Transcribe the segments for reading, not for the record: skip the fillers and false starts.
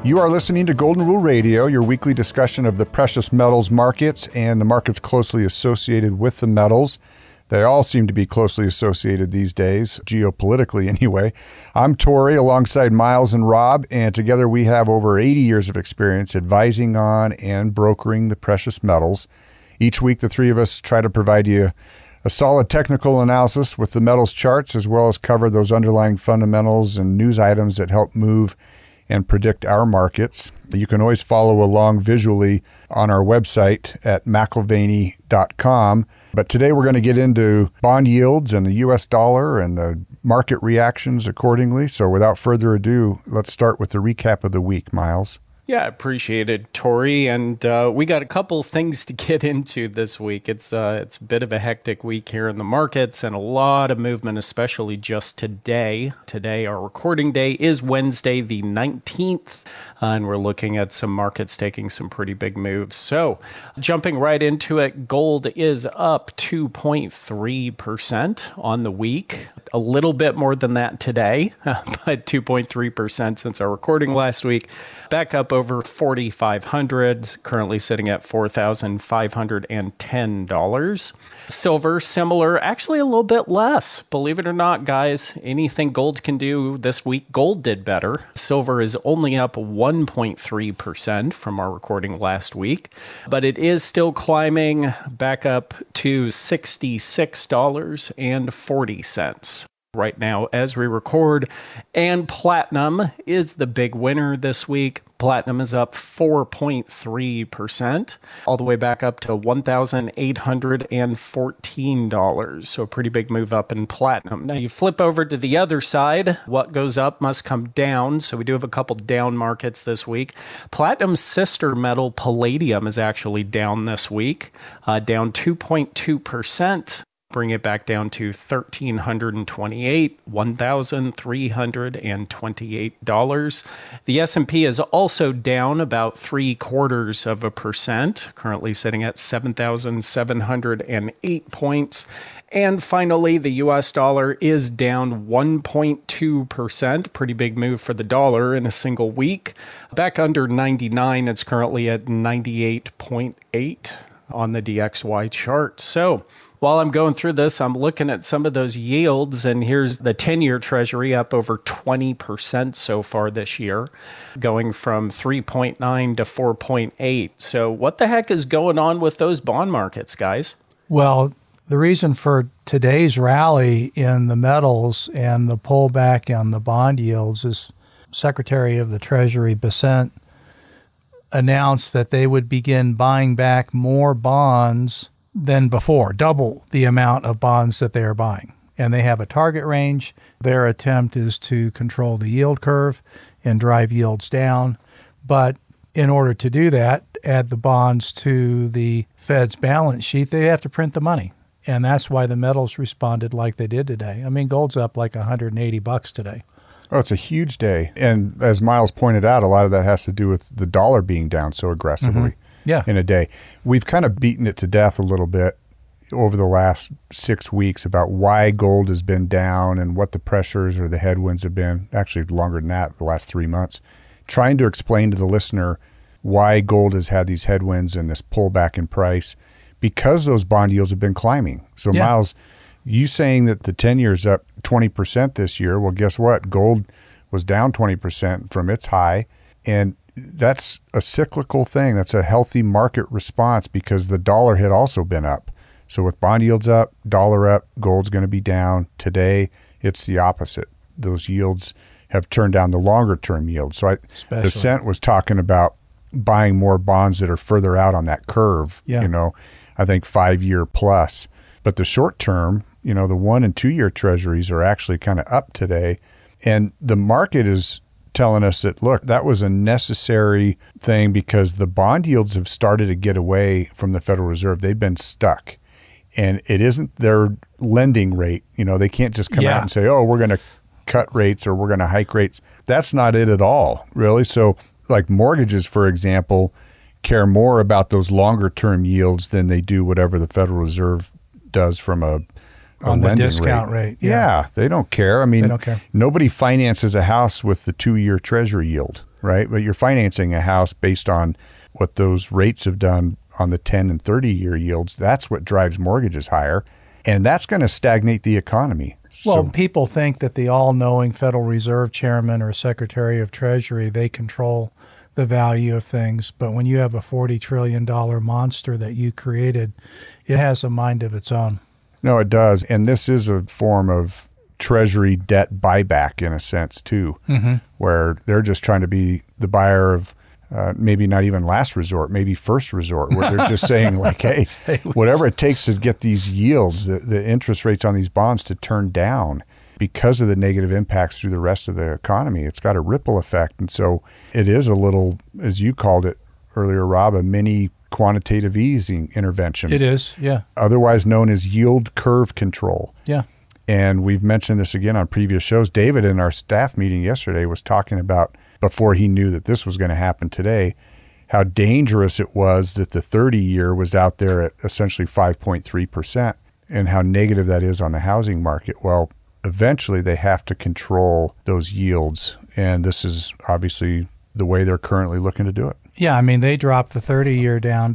You are listening to Golden Rule Radio, your weekly discussion of the precious metals markets and the markets closely associated with the metals. They all seem to be closely associated these days, geopolitically anyway. I'm Tori alongside Miles and Rob, and together we have over 80 years of experience advising on and brokering the precious metals. Each week, the three of us try to provide you a solid technical analysis with the metals charts, as well as cover those underlying fundamentals and news items that help move and predict our markets. You can always follow along visually on our website at McIlvaney.com. But today we're going to get into bond yields and the U.S. dollar and the market reactions accordingly. So without further ado, let's start with the recap of the week, Miles. Yeah, appreciate it, Tori. And we got a couple things to get into this week. It's a bit of a hectic week here in the markets and a lot of movement, especially just today. Today, our recording day is Wednesday, the 19th, and we're looking at some markets taking some pretty big moves. So jumping right into it, gold is up 2.3% on the week. A little bit more than that today, but 2.3% since our recording last week. Back up over 4,500, currently sitting at $4,510. Silver, similar, actually a little bit less. Believe it or not, guys, anything gold can do this week, gold did better. Silver is only up 1.3% from our recording last week, but it is still climbing back up to $66.40. Right now as we record, and platinum is the big winner this week. Platinum is up 4.3%, all the way back up to $1,814. So a pretty big move up in platinum. Now you flip over to the other side. What goes up must come down. So we do have a couple down markets this week. Platinum's sister metal, palladium, is actually down this week, down 2.2%. Bring it back down to $1,328. The S&P is also down about 0.75%, currently sitting at 7,708 points. And finally, the U.S. dollar is down 1.2%. Pretty big move for the dollar in a single week. Back under 99, it's currently at 98.8 on the DXY chart. So while I'm going through this, I'm looking at some of those yields, and here's the 10-year Treasury up over 20% so far this year, going from 3.9 to 4.8. So what the heck is going on with those bond markets, guys? Well, the reason for today's rally in the metals and the pullback on the bond yields is Secretary of the Treasury Bessent announced that they would begin buying back more bonds than before, double the amount of bonds that they are buying. And they have a target range. Their attempt is to control the yield curve and drive yields down. But in order to do that, add the bonds to the Fed's balance sheet, they have to print the money. And that's why the metals responded like they did today. I mean, gold's up like $180 today. Oh, it's a huge day. And as Miles pointed out, a lot of that has to do with the dollar being down so aggressively in a day. We've kind of beaten it to death a little bit over the last 6 weeks about why gold has been down and what the pressures or the headwinds have been, actually longer than that, the last 3 months, trying to explain to the listener why gold has had these headwinds and this pullback in price because those bond yields have been climbing. So Miles, you saying that the 10-year is up 20% this year, well, guess what? Gold was down 20% from its high, and that's a cyclical thing. That's a healthy market response because the dollar had also been up. So with bond yields up, dollar up, gold's going to be down. Today, it's the opposite. Those yields have turned down, the longer-term yield. So Bessent was talking about buying more bonds that are further out on that curve, I think 5-year plus. But the short term, the 1 and 2 year treasuries are actually kind of up today. And the market is telling us that, look, that was a necessary thing because the bond yields have started to get away from the Federal Reserve. They've been stuck. And it isn't their lending rate. They can't just come out and say, oh, we're going to cut rates or we're going to hike rates. That's not it at all, really. So like mortgages, for example, care more about those longer term yields than they do whatever the Federal Reserve does from a on the discount rate. Yeah, they don't care. I mean, they don't care. Nobody finances a house with the 2-year treasury yield. right? But you're financing a house based on what those rates have done on the 10 and 30-year yields. That's what drives mortgages higher, and that's going to stagnate the economy. Well, people think that the all-knowing Federal Reserve Chairman or Secretary of Treasury, they control the value of things. But when you have a $40 trillion monster that you created, it has a mind of its own. No, it does. And this is a form of Treasury debt buyback in a sense, too, where they're just trying to be the buyer of maybe not even last resort, maybe first resort, where they're just saying like, hey, whatever it takes to get these yields, the interest rates on these bonds to turn down because of the negative impacts through the rest of the economy. It's got a ripple effect. And so it is a little, as you called it earlier, Rob, a mini quantitative easing intervention. It is, yeah. Otherwise known as yield curve control. Yeah. And we've mentioned this again on previous shows. David in our staff meeting yesterday was talking about, before he knew that this was going to happen today, how dangerous it was that the 30-year was out there at essentially 5.3% and how negative that is on the housing market. Well, eventually they have to control those yields, and this is obviously the way they're currently looking to do it. Yeah, I mean, they dropped the 30-year down to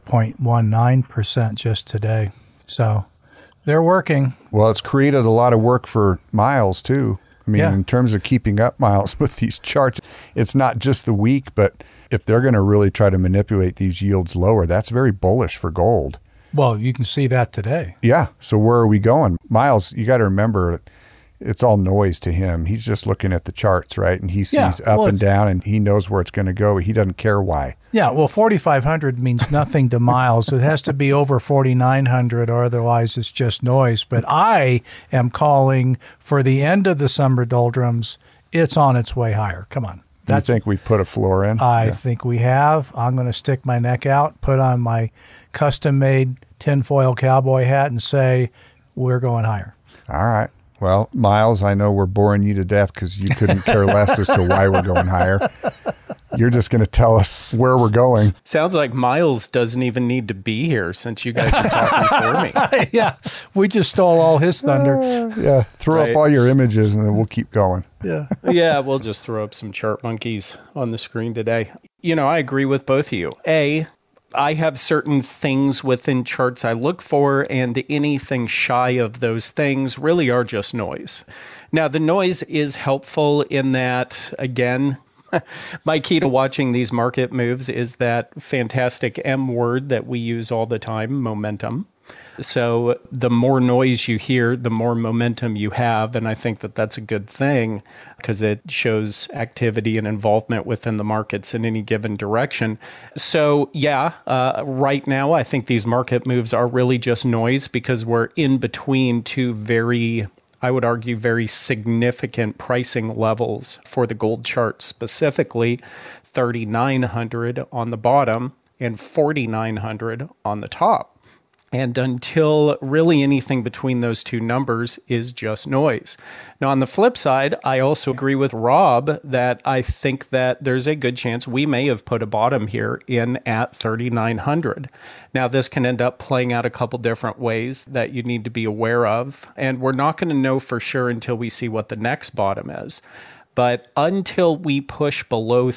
5.19% just today. So they're working. Well, it's created a lot of work for Miles, too. I mean, in terms of keeping up, Miles, with these charts, it's not just the week, but if they're going to really try to manipulate these yields lower, that's very bullish for gold. Well, you can see that today. Yeah. So where are we going? Miles, you got to remember, it's all noise to him. He's just looking at the charts, right? And he sees up and down, and he knows where it's going to go. He doesn't care why. Yeah, well, 4,500 means nothing to Miles. It has to be over 4,900, or otherwise it's just noise. But I am calling for the end of the summer doldrums. It's on its way higher. Come on. You think we've put a floor in? I think we have. I'm going to stick my neck out, put on my custom-made tinfoil cowboy hat, and say, we're going higher. All right. Well, Miles, I know we're boring you to death because you couldn't care less as to why we're going higher. You're just going to tell us where we're going. Sounds like Miles doesn't even need to be here since you guys are talking for me. Yeah, we just stole all his thunder. Yeah, throw up all your images and then we'll keep going. Yeah, we'll just throw up some chart monkeys on the screen today. You know, I agree with both of you. I have certain things within charts I look for, and anything shy of those things really are just noise. Now, the noise is helpful in that, again, my key to watching these market moves is that fantastic M word that we use all the time, momentum. So the more noise you hear, the more momentum you have. And I think that that's a good thing because it shows activity and involvement within the markets in any given direction. So right now, I think these market moves are really just noise because we're in between two very, I would argue, very significant pricing levels for the gold chart, specifically 3,900 on the bottom and 4,900 on the top. And until really anything between those two numbers is just noise. Now, on the flip side, I also agree with Rob that I think that there's a good chance we may have put a bottom here in at 3,900. Now, this can end up playing out a couple different ways that you need to be aware of. And we're not going to know for sure until we see what the next bottom is. But until we push below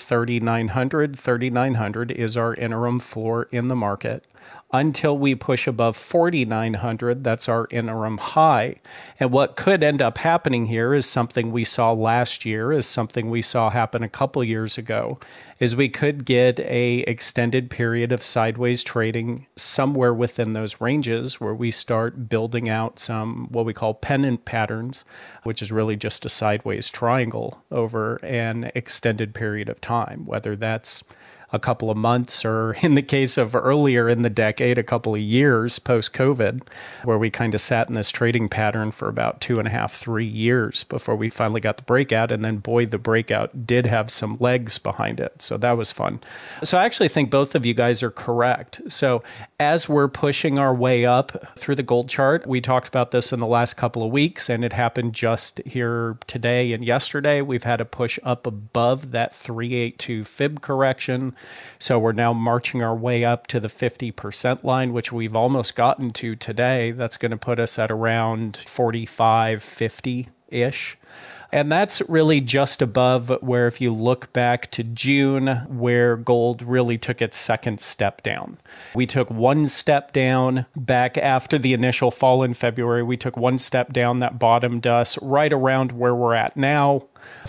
3,900 is our interim floor in the market. Until we push above 4,900, that's our interim high. And what could end up happening here is something we saw last year, is something we saw happen a couple years ago, is we could get a extended period of sideways trading somewhere within those ranges where we start building out some what we call pennant patterns, which is really just a sideways triangle over an extended period of time, whether that's a couple of months, or in the case of earlier in the decade, a couple of years post-COVID, where we kind of sat in this trading pattern for about 2.5, 3 years before we finally got the breakout. And then, boy, the breakout did have some legs behind it. So that was fun. So I actually think both of you guys are correct. So as we're pushing our way up through the gold chart, we talked about this in the last couple of weeks, and it happened just here today and yesterday. We've had a push up above that 382 fib correction. So we're now marching our way up to the 50% line, which we've almost gotten to today. That's going to put us at around 45, 50-ish. And that's really just above where, if you look back to June, where gold really took its second step down. We took one step down back after the initial fall in February. We took one step down that bottomed us right around where we're at now,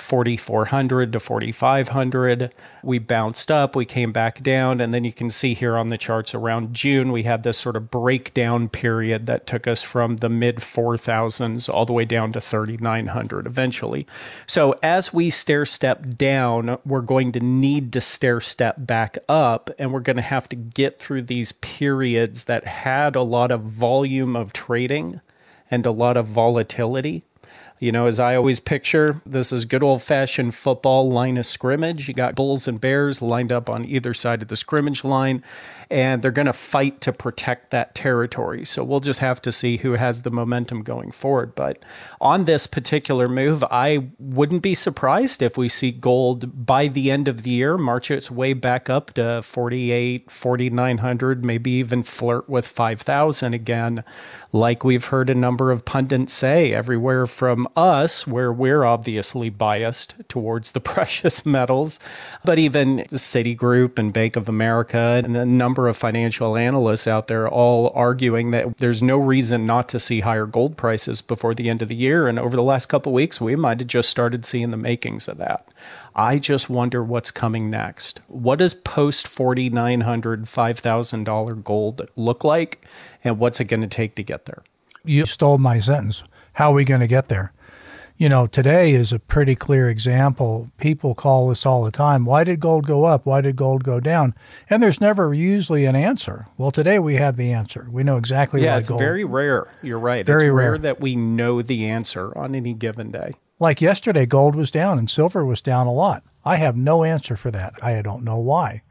4,400 to 4,500. We bounced up, we came back down, and then you can see here on the charts around June, we had this sort of breakdown period that took us from the mid 4,000s all the way down to 3,900 eventually. So as we stair step down, we're going to need to stair step back up, and we're going to have to get through these periods that had a lot of volume of trading and a lot of volatility. You know, as I always picture, this is good old-fashioned football line of scrimmage. You got Bulls and Bears lined up on either side of the scrimmage line, and they're going to fight to protect that territory. So we'll just have to see who has the momentum going forward. But on this particular move, I wouldn't be surprised if we see gold by the end of the year march its way back up to 48, 4,900, maybe even flirt with 5,000 again, like we've heard a number of pundits say everywhere from us, where we're obviously biased towards the precious metals, but even Citigroup and Bank of America and a number of financial analysts out there all arguing that there's no reason not to see higher gold prices before the end of the year. And over the last couple of weeks, we might have just started seeing the makings of that. I just wonder what's coming next. What does post $4,900, $5,000 gold look like? And what's it going to take to get there? You stole my sentence. How are we going to get there? You know, today is a pretty clear example. People call this all the time. Why did gold go up? Why did gold go down? And there's never usually an answer. Well, today we have the answer. We know exactly why gold. Yeah, it's very rare. You're right. Very it's rare that we know the answer on any given day. Like yesterday, gold was down and silver was down a lot. I have no answer for that. I don't know why.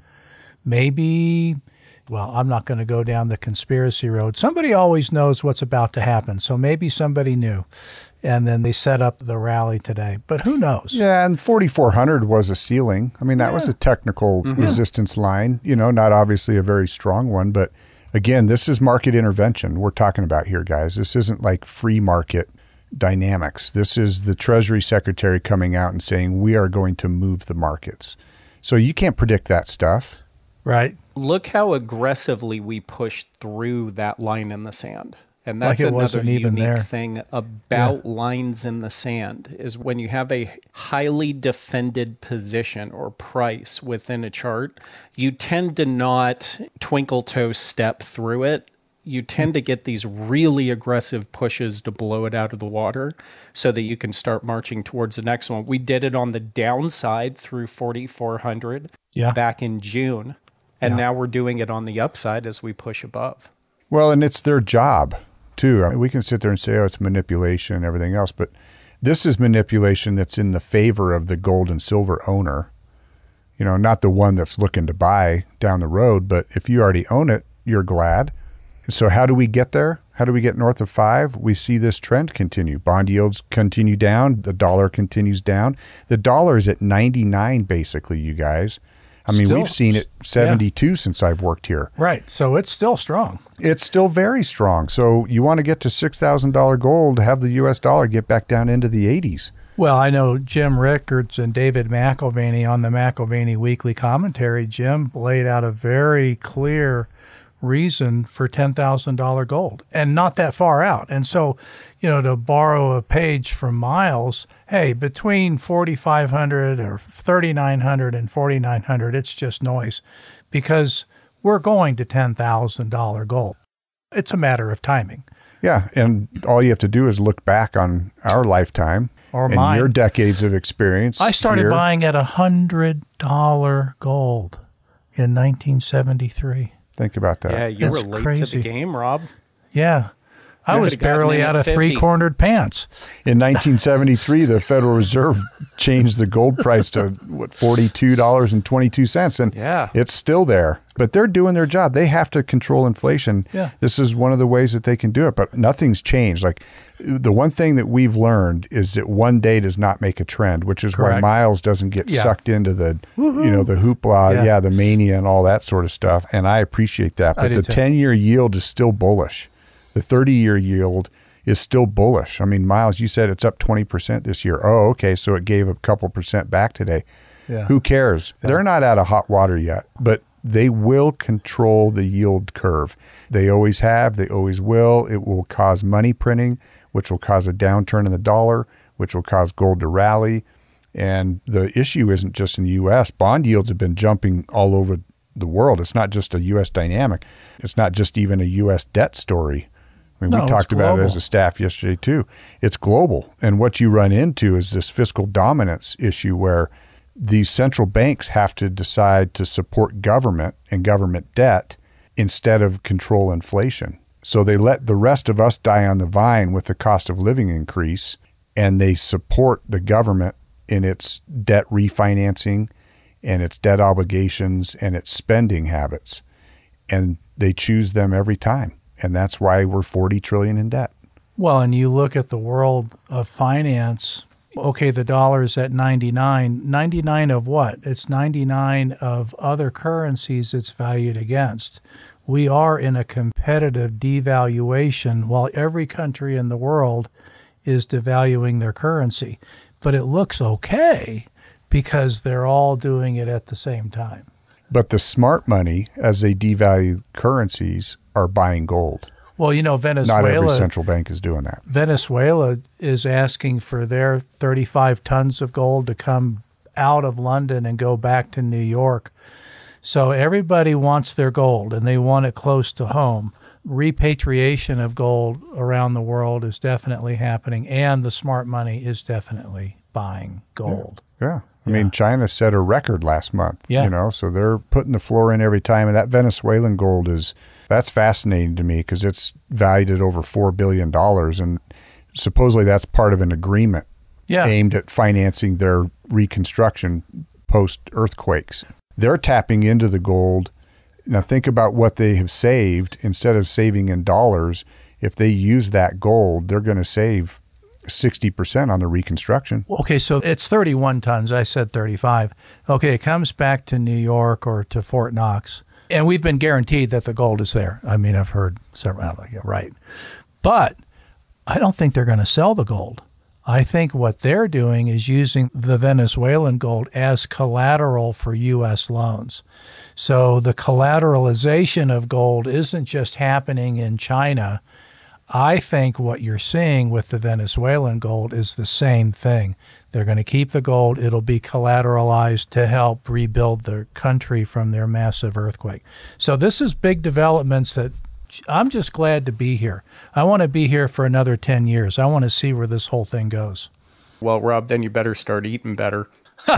Maybe, well, I'm not going to go down the conspiracy road. Somebody always knows what's about to happen. So maybe somebody knew. And then they set up the rally today. But who knows? Yeah, and 4,400 was a ceiling. I mean, that was a technical resistance line, you know, not obviously a very strong one. But again, this is market intervention we're talking about here, guys. This isn't like free market dynamics. This is the Treasury Secretary coming out and saying we are going to move the markets. So you can't predict that stuff. Right. Look how aggressively we pushed through that line in the sand. And that's like another unique thing about lines in the sand is when you have a highly defended position or price within a chart, you tend to not twinkle toe step through it. You tend to get these really aggressive pushes to blow it out of the water so that you can start marching towards the next one. We did it on the downside through 4,400 back in June, and now we're doing it on the upside as we push above. Well, and it's their job, too. I mean, we can sit there and say, oh, it's manipulation and everything else, but this is manipulation that's in the favor of the gold and silver owner. You know, not the one that's looking to buy down the road, but if you already own it, you're glad. So how do we get there? How do we get north of 5? We see this trend continue. Bond yields continue down. The dollar continues down. The dollar is at 99, basically, you guys. I mean, we've seen it 72 since I've worked here. Right. So it's still strong. It's still very strong. So you want to get to $6,000 gold, have the U.S. dollar get back down into the 80s. Well, I know Jim Rickards and David McIlvaney on the McIlvaney Weekly Commentary. Jim laid out a very clear reason for $10,000 gold and not that far out. And so, you know, to borrow a page from Miles, hey, between 4,500 or 3,900 and 4,900, it's just noise because we're going to $10,000 gold. It's a matter of timing. Yeah. And all you have to do is look back on our lifetime or mine. Your decades of experience. I started buying at $100 gold in 1973. Think about that. Yeah, you were late to the game, Rob. Yeah. I was barely out of 50. three-cornered pants. In 1973, the Federal Reserve changed the gold price to, $42.22. And it's still there. But they're doing their job. They have to control inflation. Yeah. This is one of the ways that they can do it. But nothing's changed. Like the one thing that we've learned is that one day does not make a trend, which is why Miles doesn't get sucked into the, the hoopla, the mania and all that sort of stuff. And I appreciate that. But the 10-year yield is still bullish. The 30-year yield is still bullish. I mean, Miles, you said it's up 20% this year. Oh, okay, so it gave a couple percent back today. Yeah. Who cares? Yeah. They're not out of hot water yet, but they will control the yield curve. They always have. They always will. It will cause money printing, which will cause a downturn in the dollar, which will cause gold to rally. And the issue isn't just in the U.S. Bond yields have been jumping all over the world. It's not just a U.S. dynamic. It's not just even a U.S. debt story. I mean, we talked about it as a staff yesterday too. It's global. And what you run into is this fiscal dominance issue where these central banks have to decide to support government and government debt instead of control inflation. So they let the rest of us die on the vine with the cost of living increase, and they support the government in its debt refinancing and its debt obligations and its spending habits. And they choose them every time. And that's why we're $40 trillion in debt. Well, and you look at the world of finance, okay, the dollar's at 99. 99 of what? It's 99 of other currencies it's valued against. We are in a competitive devaluation while every country in the world is devaluing their currency. But it looks okay because they're all doing it at the same time. But the smart money, as they devalue currencies, are buying gold. Well, you know, Venezuela... Not every central bank is doing that. Venezuela is asking for their 35 tons of gold to come out of London and go back to New York. So everybody wants their gold, and they want it close to home. Repatriation of gold around the world is definitely happening, and the smart money is definitely buying gold. Yeah. I mean, China set a record last month, you know, so they're putting the floor in every time. And that Venezuelan gold that's fascinating to me because it's valued at over $4 billion. And supposedly that's part of an agreement aimed at financing their reconstruction post-earthquakes. They're tapping into the gold. Now think about what they have saved. Instead of saving in dollars, if they use that gold, they're going to save 60% on the reconstruction. Okay, so it's 31 tons. I said 35. Okay, it comes back to New York or to Fort Knox, and we've been guaranteed that the gold is there. I mean, I've heard several, right. But I don't think they're going to sell the gold. I think what they're doing is using the Venezuelan gold as collateral for U.S. loans. So the collateralization of gold isn't just happening in China. I think what you're seeing with the Venezuelan gold is the same thing. They're going to keep the gold. It'll be collateralized to help rebuild their country from their massive earthquake. So this is big developments that I'm just glad to be here. I want to be here for another 10 years. I want to see where this whole thing goes. Well, Rob, then you better start eating better.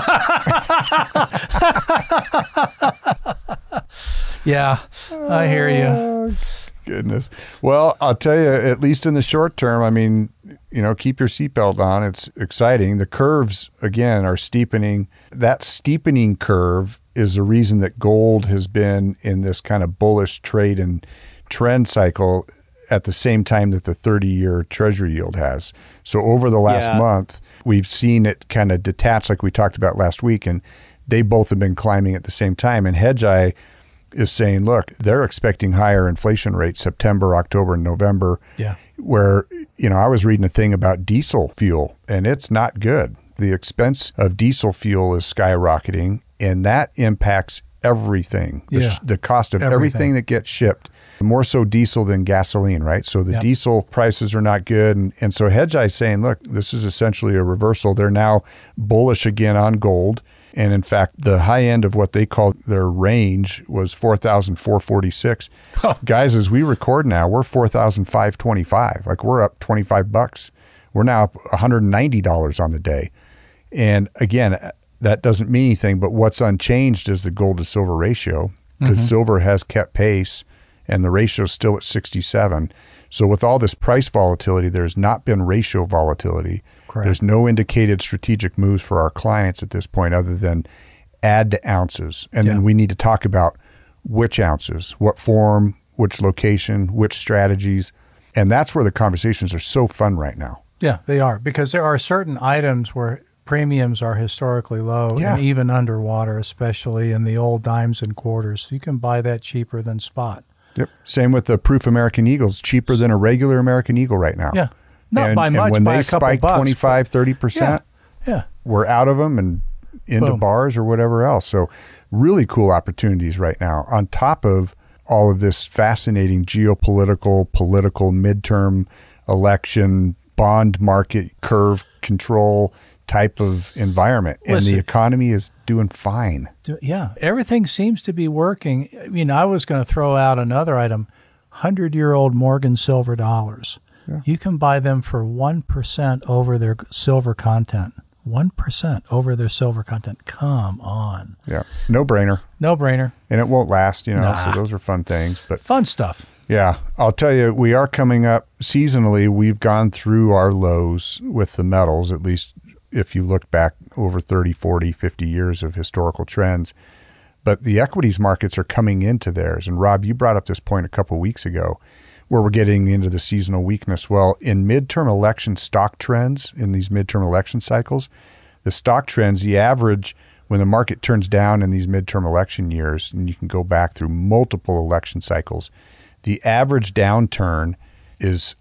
Yeah, I hear you. Goodness. Well, I'll tell you, at least in the short term, I mean, you know, keep your seatbelt on. It's exciting. The curves, again, are steepening. That steepening curve is the reason that gold has been in this kind of bullish trade and trend cycle at the same time that the 30-year Treasury yield has. So over the last month, we've seen it kind of detach like we talked about last week, and they both have been climbing at the same time. And Hedgeye is saying, look, they're expecting higher inflation rates September, October, and November. Yeah. Where, you know, I was reading a thing about diesel fuel, and it's not good. The expense of diesel fuel is skyrocketing, and that impacts everything. The cost of everything that gets shipped. More so diesel than gasoline, right? So the diesel prices are not good. And so Hedgeye is saying, look, this is essentially a reversal. They're now bullish again on gold. And in fact, the high end of what they call their range was 4,446. Guys, as we record now, we're 4,525. Like we're up $25. We're now up $190 on the day. And again, that doesn't mean anything, but what's unchanged is the gold to silver ratio because silver has kept pace and the ratio is still at 67. So with all this price volatility, there's not been ratio volatility. Correct. There's no indicated strategic moves for our clients at this point other than add to ounces. And then we need to talk about which ounces, what form, which location, which strategies. And that's where the conversations are so fun right now. Yeah, they are, because there are certain items where premiums are historically low and even underwater, especially in the old dimes and quarters. You can buy that cheaper than spot. Yep. Same with the Proof American Eagles, cheaper than a regular American Eagle right now. Yeah. Not by much, and when by they a couple spike bucks, 25, 30%, yeah. we're out of them and into Boom. bars or whatever else. So really cool opportunities right now on top of all of this fascinating geopolitical, political, midterm election, bond market curve control type of environment. And the economy is doing fine. Yeah. Everything seems to be working. I mean, I was going to throw out another item, 100-year-old Morgan silver dollars. Yeah. You can buy them for 1% over their silver content. 1% over their silver content. Come on. Yeah. No brainer. No brainer. And it won't last, so those are fun things. But fun stuff. Yeah. I'll tell you, we are coming up seasonally. We've gone through our lows with the metals, at least if you look back over 30, 40, 50 years of historical trends. But the equities markets are coming into theirs. And Rob, you brought up this point a couple of weeks ago where we're getting into the seasonal weakness. Well, in midterm election stock trends, in these midterm election cycles, the stock trends, the average, when the market turns down in these midterm election years, and you can go back through multiple election cycles, the average downturn is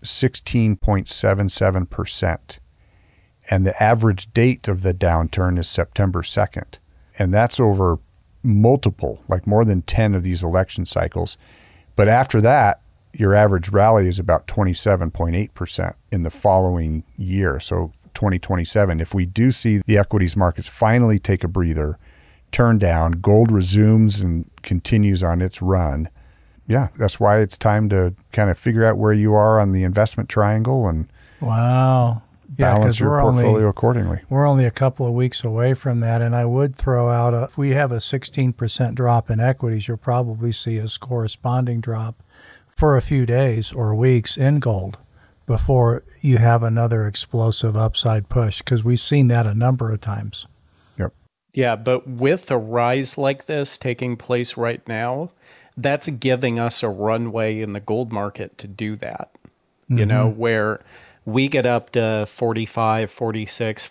16.77%. And the average date of the downturn is September 2nd. And that's over multiple, like more than 10 of these election cycles. But after that, your average rally is about 27.8% in the following year. So 2027, if we do see the equities markets finally take a breather, turn down, gold resumes and continues on its run. Yeah, that's why it's time to kind of figure out where you are on the investment triangle and balance your portfolio accordingly. We're only a couple of weeks away from that, and I would throw out, if we have a 16% drop in equities, you'll probably see a corresponding drop for a few days or weeks in gold before you have another explosive upside push, because we've seen that a number of times. Yep. Yeah, but with a rise like this taking place right now, that's giving us a runway in the gold market to do that. Mm-hmm. Where we get up to 45, 46,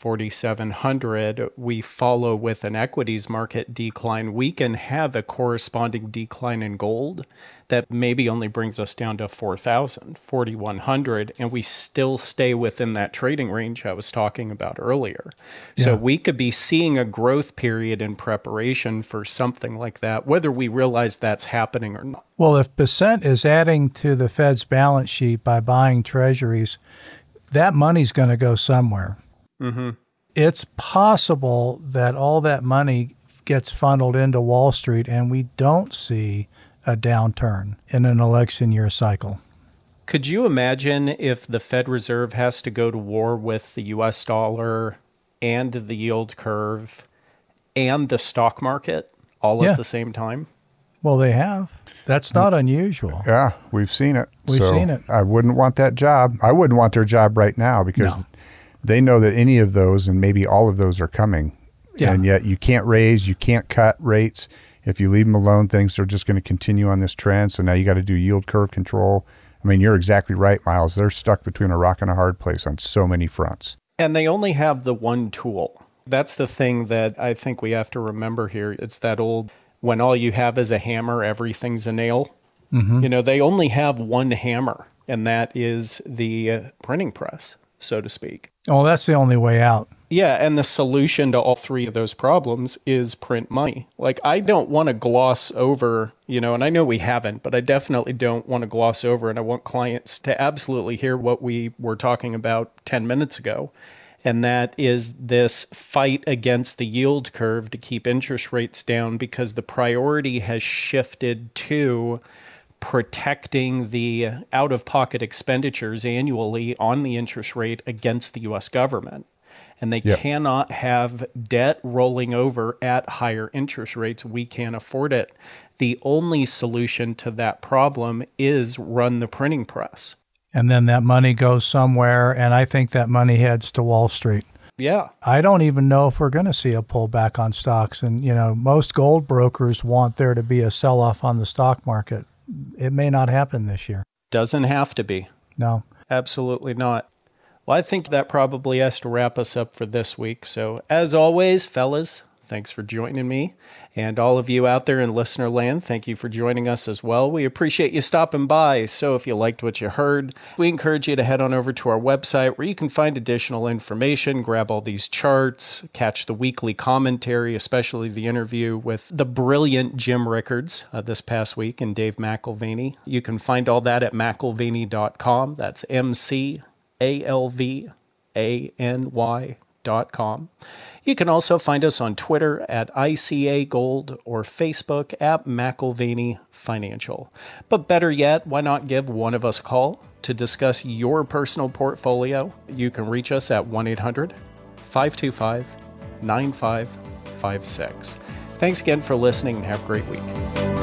4,700, we follow with an equities market decline. We can have a corresponding decline in gold that maybe only brings us down to 4,000, 4,100, and we still stay within that trading range I was talking about earlier. Yeah. So we could be seeing a growth period in preparation for something like that, whether we realize that's happening or not. Well, if Bessent is adding to the Fed's balance sheet by buying treasuries, that money's going to go somewhere. Mm-hmm. It's possible that all that money gets funneled into Wall Street and we don't see a downturn in an election year cycle. Could you imagine if the Fed Reserve has to go to war with the U.S. dollar and the yield curve and the stock market all at the same time? Well, they have. That's not unusual. Yeah, we've seen it. We've seen it. I wouldn't want that job. I wouldn't want their job right now because they know that any of those and maybe all of those are coming. Yeah. And yet you can't raise, you can't cut rates. If you leave them alone, things are just going to continue on this trend. So now you got to do yield curve control. I mean, you're exactly right, Miles. They're stuck between a rock and a hard place on so many fronts. And they only have the one tool. That's the thing that I think we have to remember here. It's that old, when all you have is a hammer, everything's a nail. Mm-hmm. They only have one hammer, and that is the printing press, so to speak. Oh, that's the only way out. Yeah, and the solution to all three of those problems is print money. Like, I don't want to gloss over, and I know we haven't, but I definitely don't want to gloss over, and I want clients to absolutely hear what we were talking about 10 minutes ago. And that is this fight against the yield curve to keep interest rates down, because the priority has shifted to protecting the out-of-pocket expenditures annually on the interest rate against the U.S. government. And they cannot have debt rolling over at higher interest rates. We can't afford it. The only solution to that problem is run the printing press. And then that money goes somewhere, and I think that money heads to Wall Street. Yeah. I don't even know if we're going to see a pullback on stocks. And, most gold brokers want there to be a sell-off on the stock market. It may not happen this year. Doesn't have to be. No. Absolutely not. Well, I think that probably has to wrap us up for this week. So, as always, fellas, thanks for joining me. And all of you out there in listener land, thank you for joining us as well. We appreciate you stopping by. So if you liked what you heard, we encourage you to head on over to our website where you can find additional information, grab all these charts, catch the weekly commentary, especially the interview with the brilliant Jim Rickards this past week and Dave McAlvany. You can find all that at McAlvany.com. That's McAlvany.com. You can also find us on Twitter at ICA Gold or Facebook at McAlvany Financial. But better yet, why not give one of us a call to discuss your personal portfolio? You can reach us at 1-800-525-9556. Thanks again for listening and have a great week.